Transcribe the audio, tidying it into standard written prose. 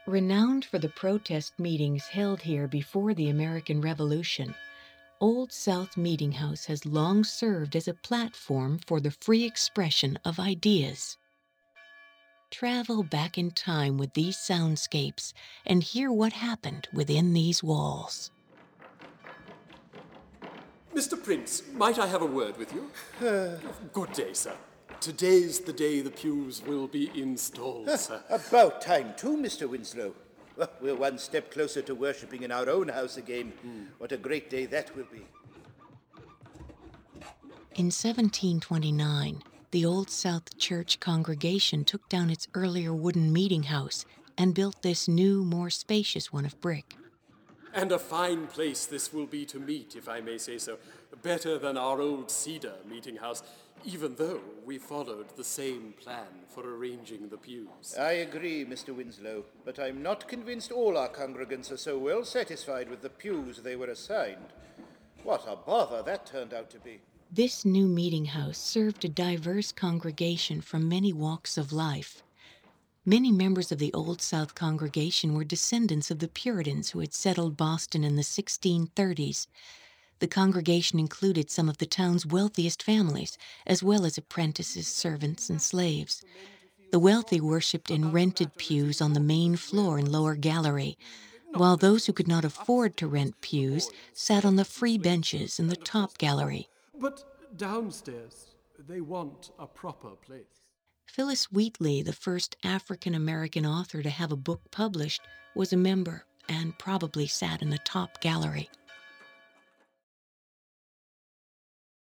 Renowned for the protest meetings held here before the American Revolution, Old South Meeting House has long served as a platform for the free expression of ideas. Travel back in time with these soundscapes and hear what happened within these walls. Mr. Prince, might I have a word with you? Good day, sir. Today's the day the pews will be installed, sir. About time too, Mr. Winslow. Well, we're one step closer to worshipping in our own house again. What a great day that will be. In 1729, the Old South Church congregation took down its earlier wooden meeting house and built this new, more spacious one of brick. And a fine place this will be to meet, if I may say so. Better than our old cedar meeting house, even though we followed the same plan for arranging the pews. I agree, Mr. Winslow, but I'm not convinced all our congregants are so well satisfied with the pews they were assigned. What a bother that turned out to be. This new meeting house served a diverse congregation from many walks of life. Many members of the Old South congregation were descendants of the Puritans who had settled Boston in the 1630s. The congregation included some of the town's wealthiest families, as well as apprentices, servants, and slaves. The wealthy worshipped in rented pews on the main floor and lower gallery, while those who could not afford to rent pews sat on the free benches in the top gallery. But downstairs, they want a proper place. Phyllis Wheatley, the first African-American author to have a book published, was a member and probably sat in the top gallery.